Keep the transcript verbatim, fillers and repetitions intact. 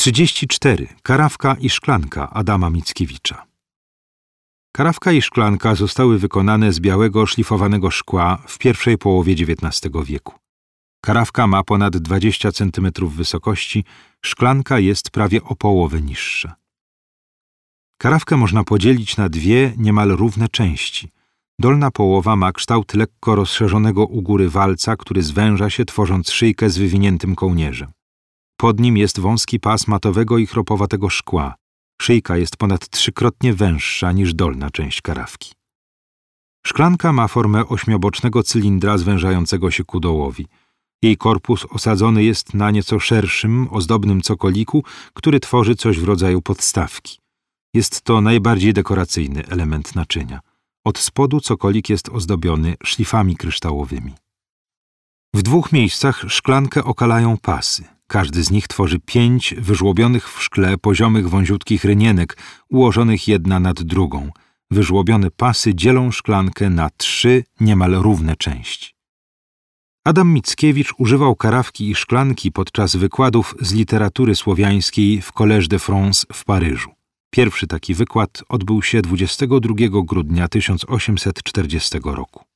trzydzieści cztery. Karawka i szklanka Adama Mickiewicza. Karawka i szklanka zostały wykonane z białego szlifowanego szkła w pierwszej połowie dziewiętnastego wieku. Karawka ma ponad dwadzieścia centymetrów wysokości, szklanka jest prawie o połowę niższa. Karawkę można podzielić na dwie niemal równe części. Dolna połowa ma kształt lekko rozszerzonego u góry walca, który zwęża się, tworząc szyjkę z wywiniętym kołnierzem. Pod nim jest wąski pas matowego i chropowatego szkła. Szyjka jest ponad trzykrotnie węższa niż dolna część karawki. Szklanka ma formę ośmiobocznego cylindra zwężającego się ku dołowi. Jej korpus osadzony jest na nieco szerszym, ozdobnym cokoliku, który tworzy coś w rodzaju podstawki. Jest to najbardziej dekoracyjny element naczynia. Od spodu cokolik jest ozdobiony szlifami kryształowymi. W dwóch miejscach szklankę okalają pasy. Każdy z nich tworzy pięć wyżłobionych w szkle poziomych wąziutkich rynienek, ułożonych jedna nad drugą. Wyżłobione pasy dzielą szklankę na trzy niemal równe części. Adam Mickiewicz używał karawki i szklanki podczas wykładów z literatury słowiańskiej w Collège de France w Paryżu. Pierwszy taki wykład odbył się dwudziestego drugiego grudnia tysiąc osiemset czterdziestego roku.